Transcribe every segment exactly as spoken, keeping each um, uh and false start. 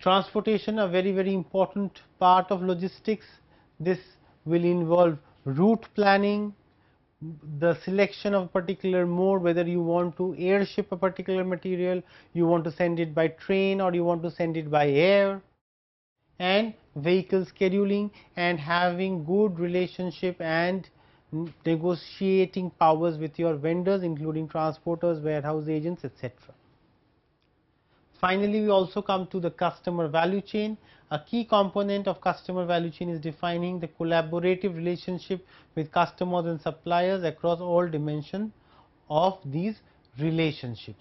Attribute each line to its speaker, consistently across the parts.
Speaker 1: Transportation, a very very important part of logistics. This will involve route planning, the selection of particular mode, whether you want to airship a particular material, you want to send it by train or you want to send it by air, and vehicle scheduling and having good relationship and negotiating powers with your vendors, including transporters, warehouse agents, et cetera. Finally, we also come to the customer value chain. A key component of customer value chain is defining the collaborative relationship with customers and suppliers across all dimensions of these relationships.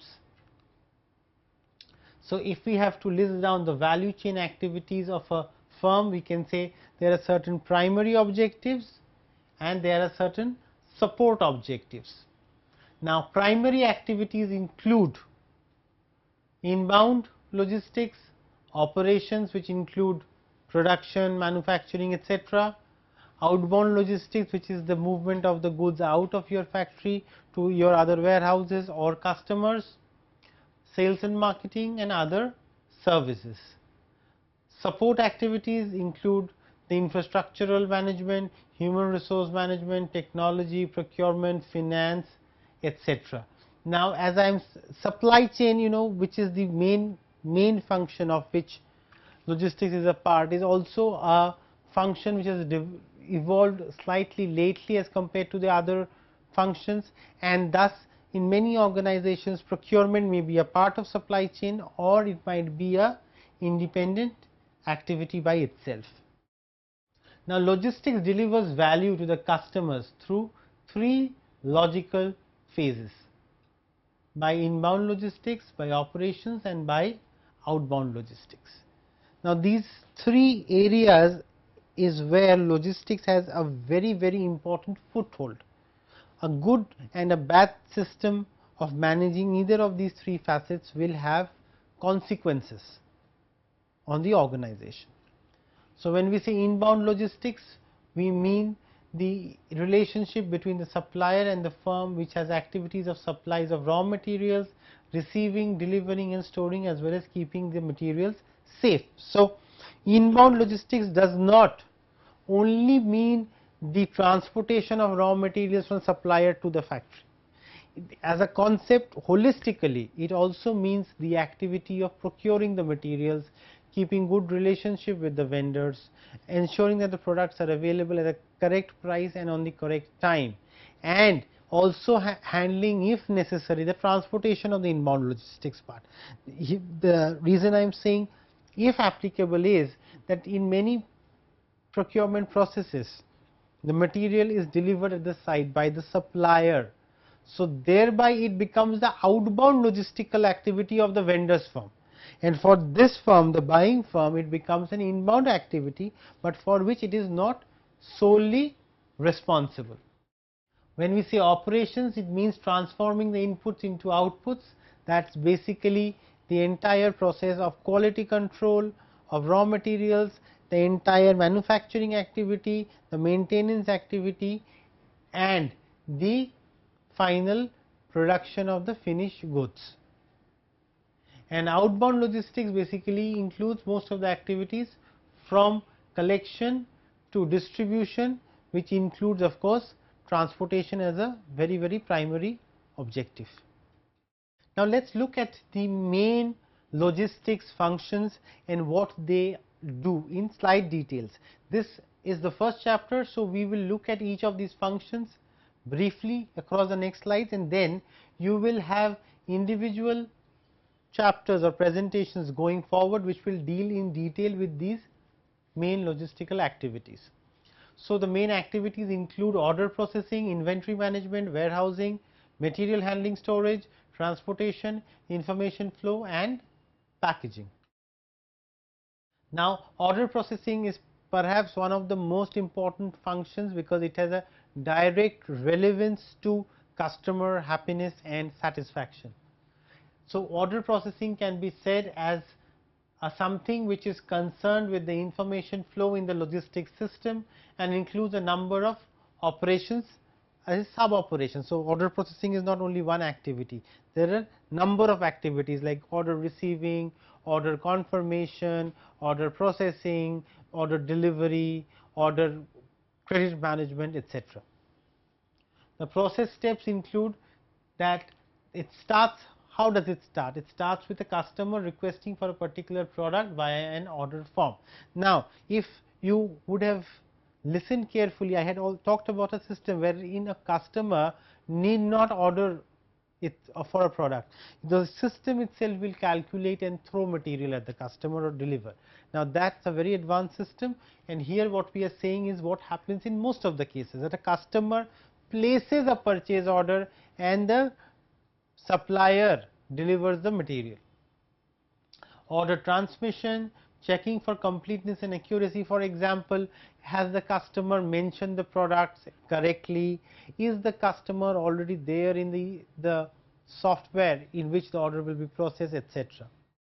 Speaker 1: So, if we have to list down the value chain activities of a firm, we can say there are certain primary objectives and there are certain support objectives. Now, primary activities include inbound logistics, operations which include production, manufacturing, et cetera. Outbound logistics, which is the movement of the goods out of your factory to your other warehouses or customers, sales and marketing and other services. Support activities include the infrastructural management, human resource management, technology, procurement, finance, et cetera. Now, as I am supply chain, you know, which is the main main function of which logistics is a part, is also a function which has evolved slightly lately as compared to the other functions, and thus in many organizations procurement may be a part of supply chain or it might be a independent activity by itself. Now, logistics delivers value to the customers through three logical phases: by inbound logistics, by operations and by outbound logistics. Now, these three areas is where logistics has a very very important foothold. A good and a bad system of managing either of these three facets will have consequences on the organization. So, when we say inbound logistics, we mean the relationship between the supplier and the firm which has activities of supplies of raw materials, receiving, delivering and storing, as well as keeping the materials safe. So, inbound logistics does not only mean the transportation of raw materials from supplier to the factory. As a concept, holistically, it also means the activity of procuring the materials, keeping good relationship with the vendors, ensuring that the products are available at a correct price and on the correct time, and also ha handling, if necessary, the transportation of the inbound logistics part. The reason I am saying if applicable is that in many procurement processes, the material is delivered at the site by the supplier. So, thereby it becomes the outbound logistical activity of the vendor's firm, and for this firm, the buying firm, it becomes an inbound activity, but for which it is not solely responsible. When we say operations, it means transforming the inputs into outputs. That is basically the entire process of quality control of raw materials, the entire manufacturing activity, the maintenance activity and the final production of the finished goods. And outbound logistics basically includes most of the activities from collection to distribution, which includes of course transportation as a very very primary objective. Now, let us look at the main logistics functions and what they do in slight details. This is the first chapter, so we will look at each of these functions briefly across the next slides, and then you will have individual chapters or presentations going forward which will deal in detail with these main logistical activities. So, the main activities include order processing, inventory management, warehousing, material handling, storage, transportation, information flow and packaging. Now, order processing is perhaps one of the most important functions because it has a direct relevance to customer happiness and satisfaction. So, order processing can be said as a something which is concerned with the information flow in the logistics system and includes a number of operations as a sub operation. So, order processing is not only one activity, there are number of activities like order receiving, order confirmation, order processing, order delivery, order credit management, et cetera. The process steps include that it starts. How does it start? It starts with a customer requesting for a particular product via an order form. Now, if you would have listened carefully, I had all talked about a system wherein a customer need not order it for a product. The system itself will calculate and throw material at the customer or deliver. Now, that is a very advanced system, and here what we are saying is what happens in most of the cases, that a customer places a purchase order and the supplier delivers the material. Order transmission, checking for completeness and accuracy. For example, has the customer mentioned the products correctly? Is the customer already there in the, the software in which the order will be processed, et cetera.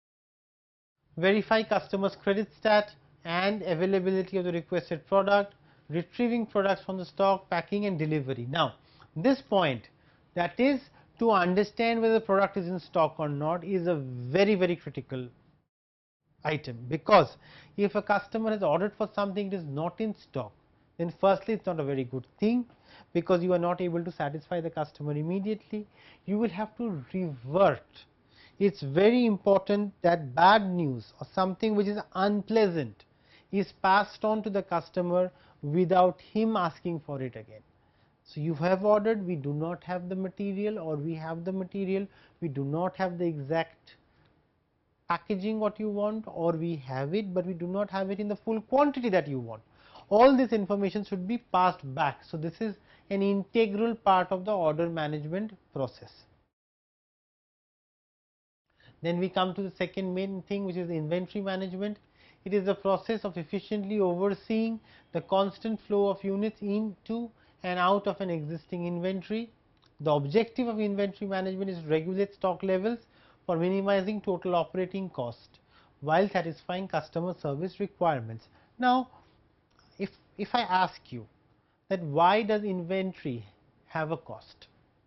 Speaker 1: Verify customer's credit stat and availability of the requested product, retrieving products from the stock, packing and delivery. Now, this point, that is to understand whether the product is in stock or not, is a very very critical item, because if a customer has ordered for something it is not in stock, then firstly it is not a very good thing, because you are not able to satisfy the customer immediately. You will have to revert. It is very important that bad news or something which is unpleasant is passed on to the customer without him asking for it again. So, you have ordered, we do not have the material, or we have the material, we do not have the exact packaging what you want, or we have it, but we do not have it in the full quantity that you want. All this information should be passed back. So, this is an integral part of the order management process. Then we come to the second main thing, which is inventory management. It is the process of efficiently overseeing the constant flow of units into and out of an existing inventory. The objective of inventory management is to regulate stock levels for minimizing total operating cost while satisfying customer service requirements. Now, if, if I ask you that why does inventory have a cost?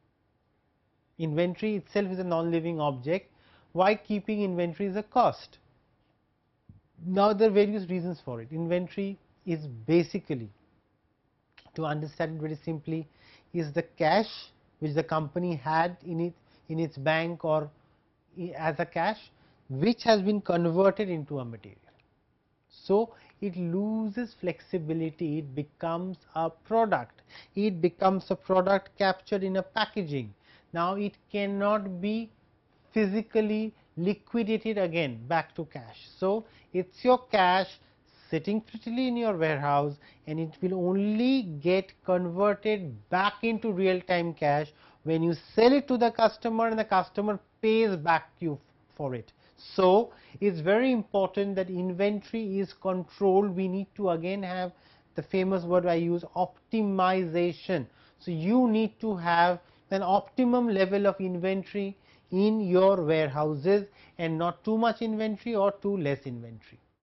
Speaker 1: Inventory itself is a non-living object. Why keeping inventory is a cost? Now, there are various reasons for it. Inventory is basically, to understand it very simply, is the cash which the company had in it in its bank or as a cash, which has been converted into a material. So, it loses flexibility, it becomes a product, it becomes a product captured in a packaging. Now, it cannot be physically liquidated again back to cash. So, it is your cash sitting prettily in your warehouse, and it will only get converted back into real time cash when you sell it to the customer and the customer pays back you for it. So, it is very important that inventory is controlled. We need to again have the famous word I use, optimization. So, you need to have an optimum level of inventory in your warehouses and not too much inventory or too less inventory.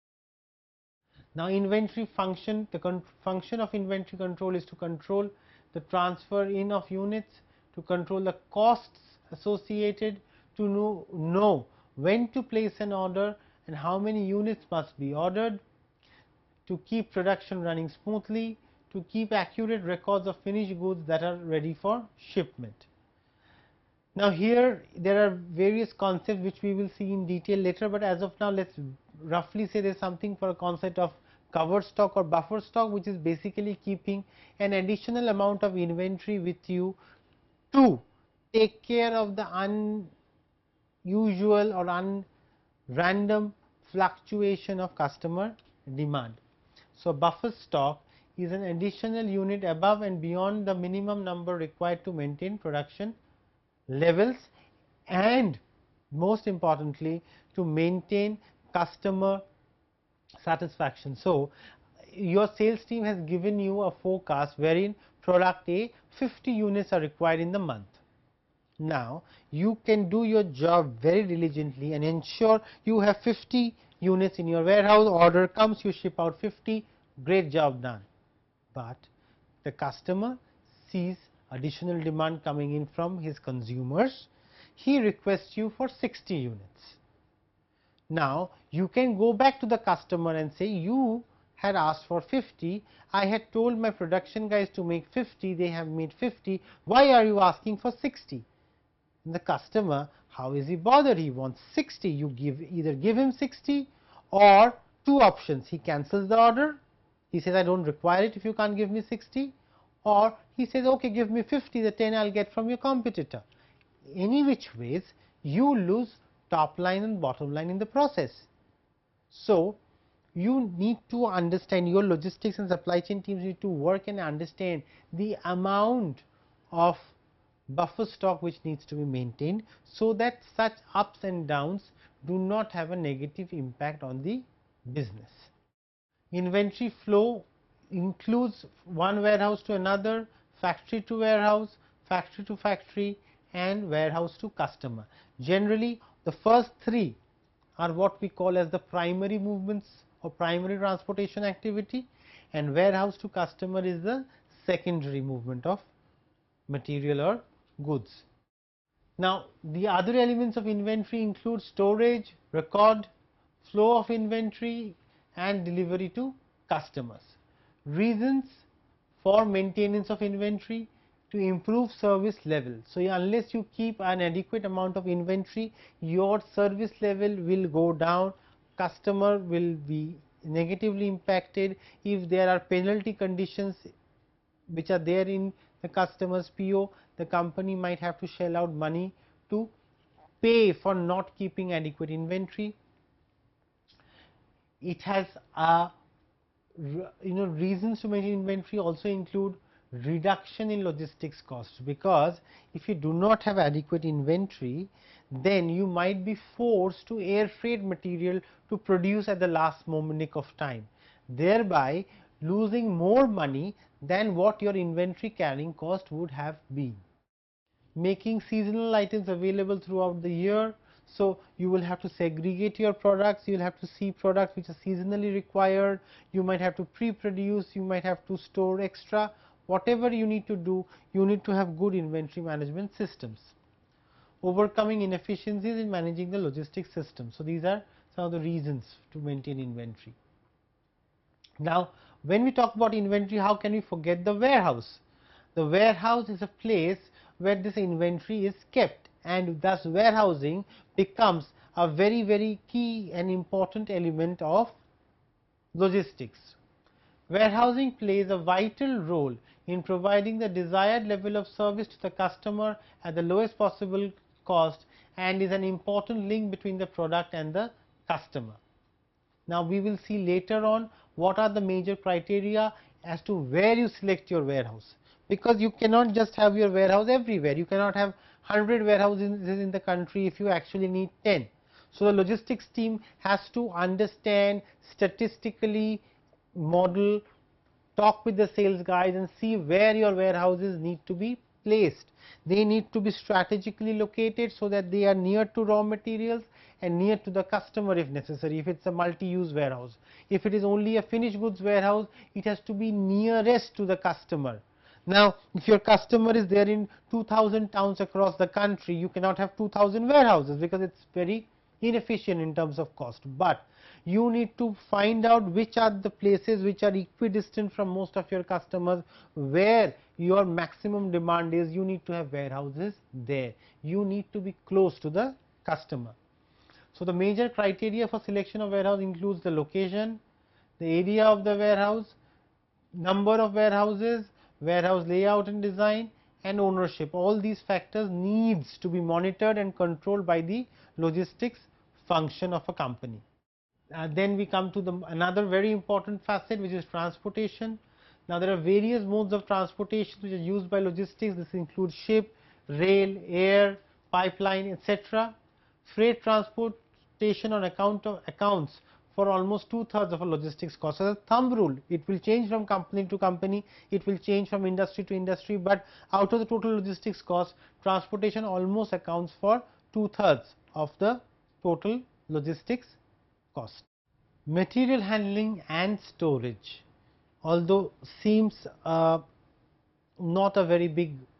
Speaker 1: Now, inventory function, the function of inventory control is to control the transfer in of units, to control the costs associated, to know, know when to place an order and how many units must be ordered, to keep production running smoothly, to keep accurate records of finished goods that are ready for shipment. Now, here there are various concepts which we will see in detail later, but as of now let us roughly say there is something for a concept of covered stock or buffer stock, which is basically keeping an additional amount of inventory with you to take care of the unusual or un random fluctuation of customer demand. So, buffer stock is an additional unit above and beyond the minimum number required to maintain production levels and most importantly to maintain customer satisfaction. So, your sales team has given you a forecast wherein product A fifty units are required in the month. Now, you can do your job very diligently and ensure you have fifty units in your warehouse. Order comes, you ship out fifty, great job done. But the customer sees additional demand coming in from his consumers, he requests you for sixty units. Now, you can go back to the customer and say, you had asked for fifty, I had told my production guys to make fifty, they have made fifty, why are you asking for sixty? And the customer, how is he bothered? He wants sixty, you give either give him sixty, or two options, he cancels the order, he says I do not require it if you can't give me sixty, or he says okay, give me fifty, the ten I will get from your competitor. Any which ways, you lose top line and bottom line in the process. So, you need to understand, your logistics and supply chain teams need to work and understand the amount of buffer stock which needs to be maintained, so that such ups and downs do not have a negative impact on the business. Inventory flow includes one warehouse to another, factory to warehouse, factory to factory, and warehouse to customer. Generally, the first three are what we call as the primary movements or primary transportation activity, and warehouse to customer is the secondary movement of material or goods. Now, the other elements of inventory include storage, record, flow of inventory, and delivery to customers. Reasons for maintenance of inventory: to improve service level. So, unless you keep an adequate amount of inventory, your service level will go down, customer will be negatively impacted. If there are penalty conditions which are there in the customer's P O, the company might have to shell out money to pay for not keeping adequate inventory. It has a you know reasons to maintain inventory also include reduction in logistics costs, because if you do not have adequate inventory, then you might be forced to air freight material to produce at the last moment of time, thereby losing more money than what your inventory carrying cost would have been. Making seasonal items available throughout the year. So, you will have to segregate your products, you will have to see products which are seasonally required, you might have to pre-produce, you might have to store extra, whatever you need to do, you need to have good inventory management systems. Overcoming inefficiencies in managing the logistics system. So, these are some of the reasons to maintain inventory. Now, when we talk about inventory, how can we forget the warehouse? The warehouse is a place where this inventory is kept, and thus warehousing becomes a very very key and important element of logistics. Warehousing plays a vital role in providing the desired level of service to the customer at the lowest possible cost, and is an important link between the product and the customer. Now, we will see later on what are the major criteria as to where you select your warehouse, because you cannot just have your warehouse everywhere. You cannot have one hundred warehouses in the country if you actually need ten. So, the logistics team has to understand, statistically model, talk with the sales guys and see where your warehouses need to be placed. They need to be strategically located so that they are near to raw materials and near to the customer if necessary, if it is a multi-use warehouse. If it is only a finished goods warehouse, it has to be nearest to the customer. Now, if your customer is there in two thousand towns across the country, you cannot have two thousand warehouses, because it is very inefficient in terms of cost, but you need to find out which are the places which are equidistant from most of your customers, where your maximum demand is. You need to have warehouses there, you need to be close to the customer. So, the major criteria for selection of warehouse includes the location, the area of the warehouse, number of warehouses, warehouse layout and design, and ownership. All these factors needs to be monitored and controlled by the logistics function of a company. Uh, then we come to the another very important facet, which is transportation. Now, there are various modes of transportation which are used by logistics. This includes ship, rail, air, pipeline, et cetera. Freight transportation on account of accounts for almost two thirds of a logistics cost. As a thumb rule, it will change from company to company, it will change from industry to industry, but out of the total logistics cost, transportation almost accounts for two thirds of the total logistics cost. Material handling and storage, although seems uh, not a very big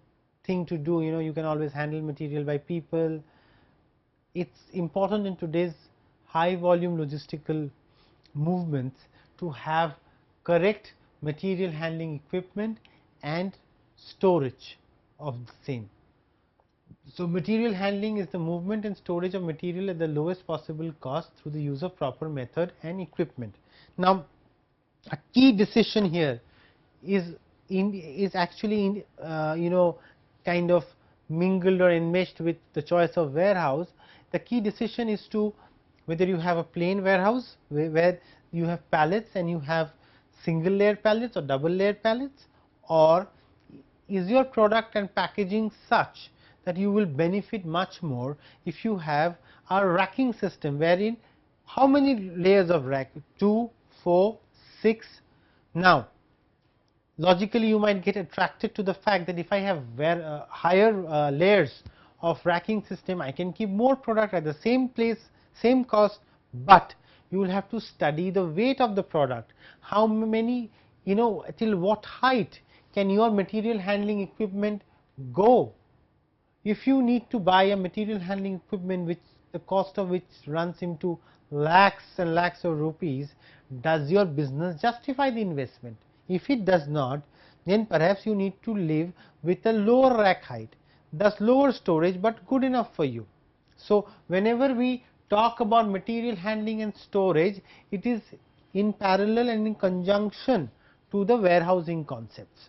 Speaker 1: thing to do. You know, you can always handle material by people. It's important in today's high volume logistical movements to have correct material handling equipment and storage of the same. So, material handling is the movement and storage of material at the lowest possible cost through the use of proper method and equipment. Now, a key decision here is in is actually in, uh, you know kind of mingled or enmeshed with the choice of warehouse. The key decision is to whether you have a plain warehouse where, where you have pallets and you have single layer pallets or double layer pallets, or is your product and packaging such that you will benefit much more if you have a racking system, wherein how many layers of rack? two, four, six. Now, logically you might get attracted to the fact that if I have where, uh, higher uh, layers of racking system, I can keep more product at the same place, same cost, but you will have to study the weight of the product, how many, you know, till what height can your material handling equipment go. If you need to buy a material handling equipment which the cost of which runs into lakhs and lakhs of rupees, does your business justify the investment? If it does not, then perhaps you need to live with a lower rack height, thus lower storage, but good enough for you. So, whenever we talk about material handling and storage, it is in parallel and in conjunction to the warehousing concepts.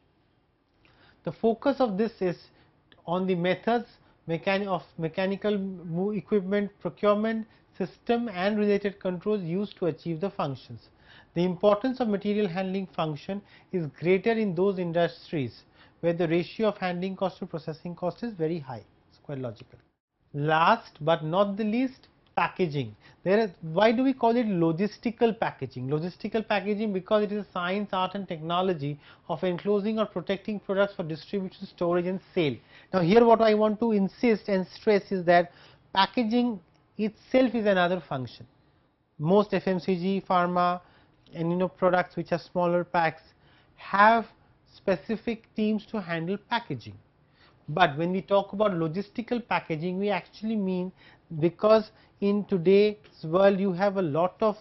Speaker 1: The focus of this is on the methods mechani of mechanical equipment procurement system and related controls used to achieve the functions. The importance of material handling function is greater in those industries where the ratio of handling cost to processing cost is very high. It's quite logical. Last but not the least, packaging. There is, why do we call it logistical packaging? Logistical packaging because it is a science, art and technology of enclosing or protecting products for distribution, storage and sale. Now, here what I want to insist and stress is that packaging itself is another function. Most F M C G, pharma and you know products which are smaller packs have specific teams to handle packaging. But when we talk about logistical packaging, we actually mean, because in today's world you have a lot of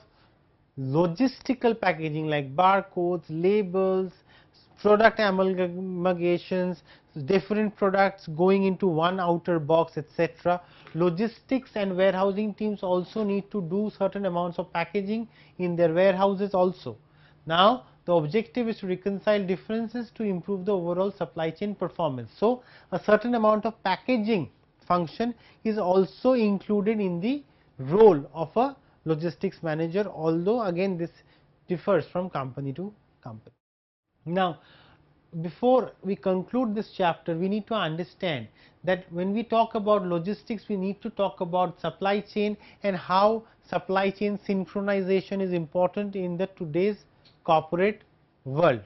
Speaker 1: logistical packaging like barcodes, labels, product amalgamations, different products going into one outer box, et cetera. Logistics and warehousing teams also need to do certain amounts of packaging in their warehouses also. Now, the objective is to reconcile differences to improve the overall supply chain performance. So, a certain amount of packaging function is also included in the role of a logistics manager, although again this differs from company to company. Now, before we conclude this chapter, we need to understand that when we talk about logistics, we need to talk about supply chain and how supply chain synchronization is important in the today's corporate world.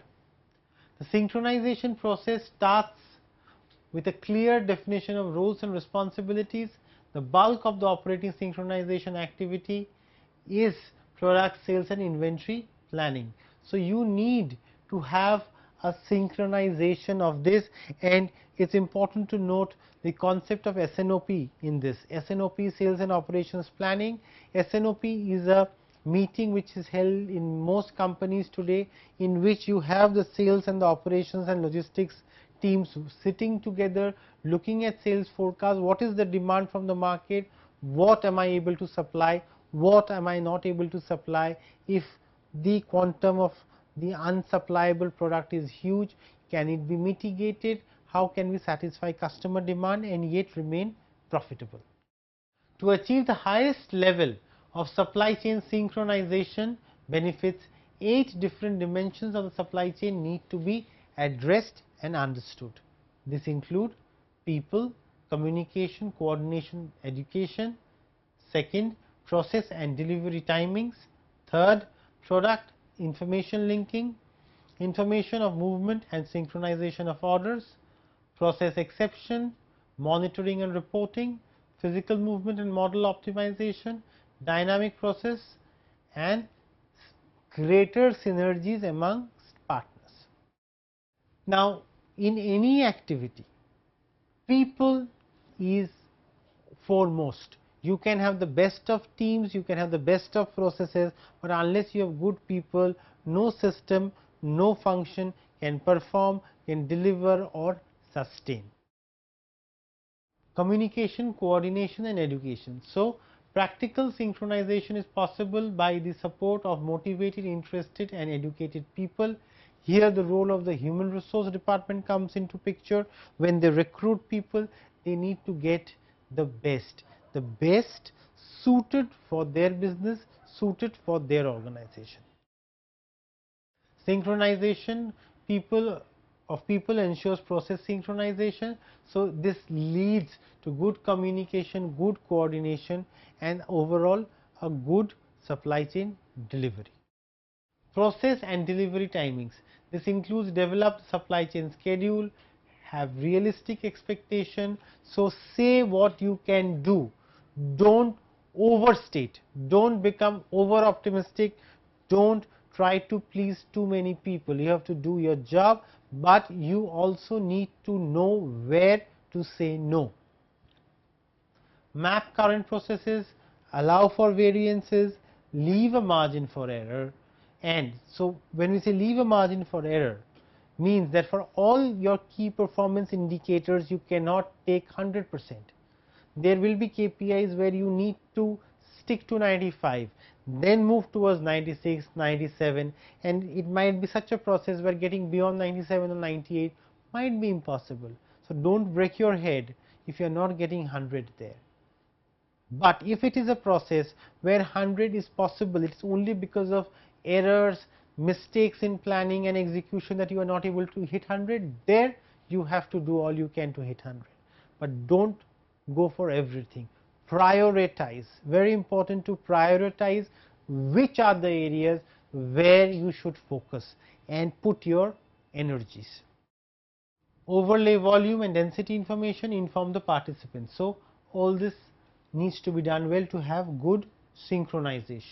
Speaker 1: The synchronization process starts with a clear definition of roles and responsibilities. The bulk of the operating synchronization activity is product sales and inventory planning. So, you need to have a synchronization of this, and it is important to note the concept of S N O P in this. S N O P, sales and operations planning. S N O P is a meeting which is held in most companies today, in which you have the sales and the operations and logistics teams sitting together, looking at sales forecast, what is the demand from the market, what am I able to supply, what am I not able to supply. If the quantum of the unsuppliable product is huge, can it be mitigated, how can we satisfy customer demand and yet remain profitable. To achieve the highest level of supply chain synchronization benefits, eight different dimensions of the supply chain need to be addressed and understood. This include people, communication, coordination, education. Second, process and delivery timings. Third, product information linking, information of movement and synchronization of orders, process exception, monitoring and reporting, physical movement and model optimization, dynamic process and greater synergies among partners. Now, in any activity, people is foremost. You can have the best of teams, you can have the best of processes, but unless you have good people, no system, no function can perform, can deliver or sustain. Communication, coordination and education. So, practical synchronization is possible by the support of motivated, interested and educated people. Here the role of the human resource department comes into picture. When they recruit people, they need to get the best, the best suited for their business, suited for their organization. Synchronization people of people ensures process synchronization. So, this leads to good communication, good coordination and overall a good supply chain delivery. Process and delivery timings. This includes developed supply chain schedule, have realistic expectation. So, say what you can do, do not overstate, do not become over optimistic, do not try to please too many people. You have to do your job, but you also need to know where to say no. Map current processes, allow for variances, leave a margin for error. And so, when we say leave a margin for error, means that for all your key performance indicators you cannot take one hundred percent. There will be K P Is where you need to stick to ninety-five, then move towards ninety-six, ninety-seven, and it might be such a process where getting beyond ninety-seven or ninety-eight might be impossible. So, do not break your head if you are not getting one hundred there. But if it is a process where one hundred is possible, it is only because of errors, mistakes in planning and execution that you are not able to hit one hundred, there you have to do all you can to hit one hundred, but do not go for everything. Prioritize, very important to prioritize which are the areas where you should focus and put your energies. Overlay volume and density information, inform the participants. So, all this needs to be done well to have good synchronization.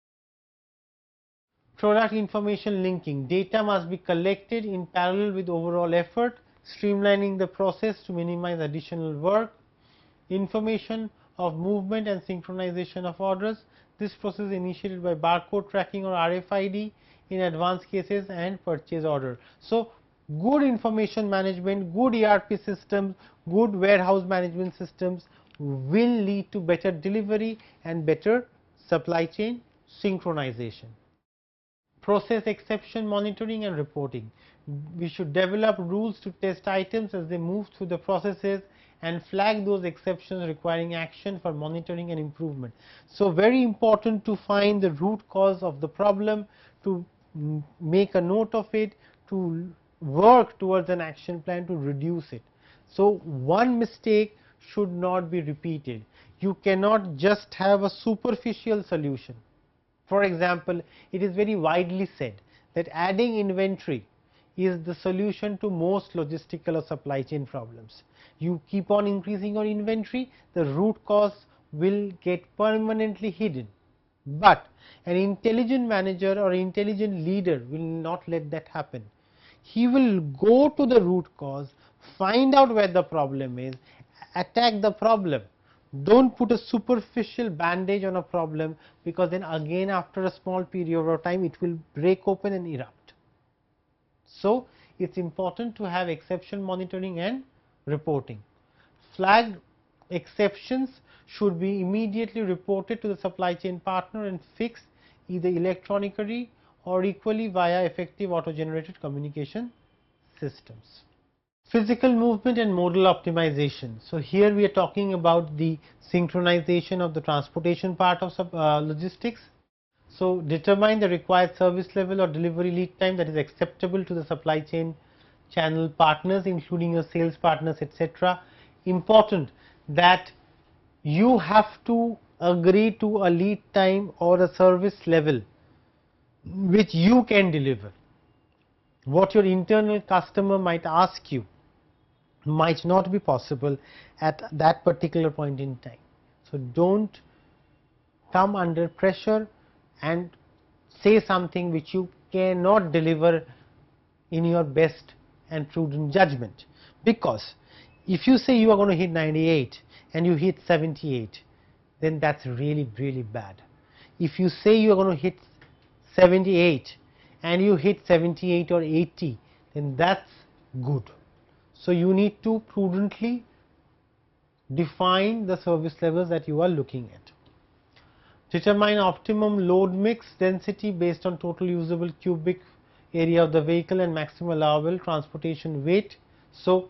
Speaker 1: Product information linking, data must be collected in parallel with overall effort, streamlining the process to minimize additional work. Information of movement and synchronization of orders, this process is initiated by barcode tracking or R F I D in advanced cases and purchase order. So, good information management, good E R P systems, good warehouse management systems will lead to better delivery and better supply chain synchronization. Process exception monitoring and reporting. We should develop rules to test items as they move through the processes and flag those exceptions requiring action for monitoring and improvement. So, very important to find the root cause of the problem, to make a note of it, to work towards an action plan to reduce it. So, one mistake should not be repeated. You cannot just have a superficial solution. For example, it is very widely said that adding inventory is the solution to most logistical or supply chain problems. You keep on increasing your inventory, the root cause will get permanently hidden, but an intelligent manager or intelligent leader will not let that happen. He will go to the root cause, find out where the problem is, attack the problem. Do not put a superficial bandage on a problem, because then again after a small period of time it will break open and erupt. So, it is important to have exception monitoring and reporting. Flagged exceptions should be immediately reported to the supply chain partner and fixed either electronically or equally via effective auto generated communication systems. Physical movement and modal optimization. So, here we are talking about the synchronization of the transportation part of uh, logistics. So, determine the required service level or delivery lead time that is acceptable to the supply chain channel partners, including your sales partners, et cetera. Important that you have to agree to a lead time or a service level which you can deliver. What your internal customer might ask you might not be possible at that particular point in time. So, do not come under pressure and say something which you cannot deliver in your best and prudent judgment, because If you say you are going to hit ninety-eight and you hit seventy-eight, then that's really, really bad. If you say you are going to hit seventy-eight and you hit seventy-eight or eighty, then that's good. So you need to prudently define the service levels that you are looking at. Determine optimum load mix density based on total usable cubic area of the vehicle and maximum allowable transportation weight. So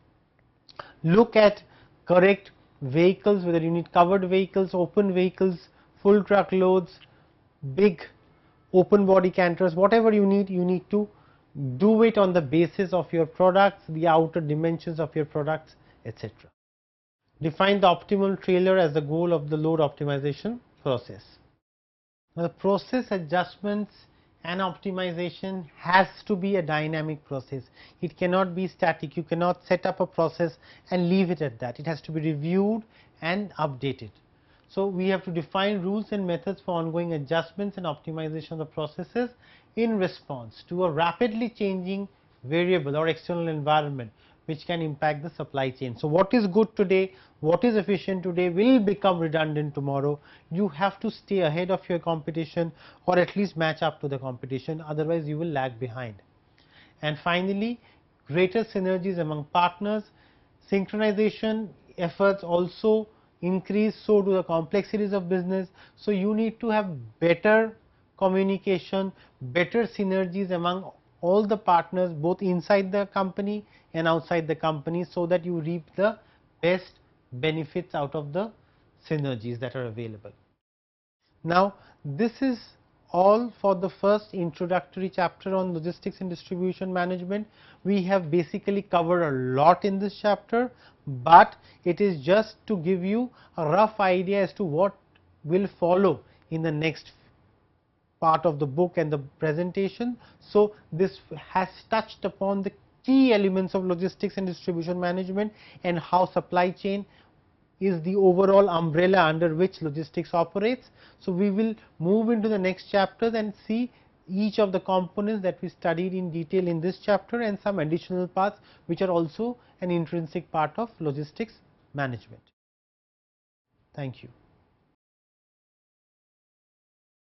Speaker 1: look at correct vehicles, whether you need covered vehicles, open vehicles, full truck loads, big open body canters, whatever you need, you need to do it on the basis of your products, the outer dimensions of your products, et cetera. Define the optimal trailer as the goal of the load optimization process. Now, the process adjustments and optimization has to be a dynamic process. It cannot be static. You cannot set up a process and leave it at that. It has to be reviewed and updated. So, we have to define rules and methods for ongoing adjustments and optimization of the processes in response to a rapidly changing variable or external environment which can impact the supply chain. So, what is good today, what is efficient today will become redundant tomorrow. You have to stay ahead of your competition or at least match up to the competition, otherwise you will lag behind. And finally, greater synergies among partners, synchronization efforts also increase, so do the complexities of business. So, you need to have better communication, better synergies among all the partners both inside the company and outside the company, so that you reap the best benefits out of the synergies that are available. Now, this is all for the first introductory chapter on logistics and distribution management. We have basically covered a lot in this chapter, but it is just to give you a rough idea as to what will follow in the next part of the book and the presentation. So, this has touched upon the key elements of logistics and distribution management and how supply chain is the overall umbrella under which logistics operates. So, we will move into the next chapters and see each of the components that we studied in detail in this chapter and some additional parts which are also an intrinsic part of logistics management. Thank you.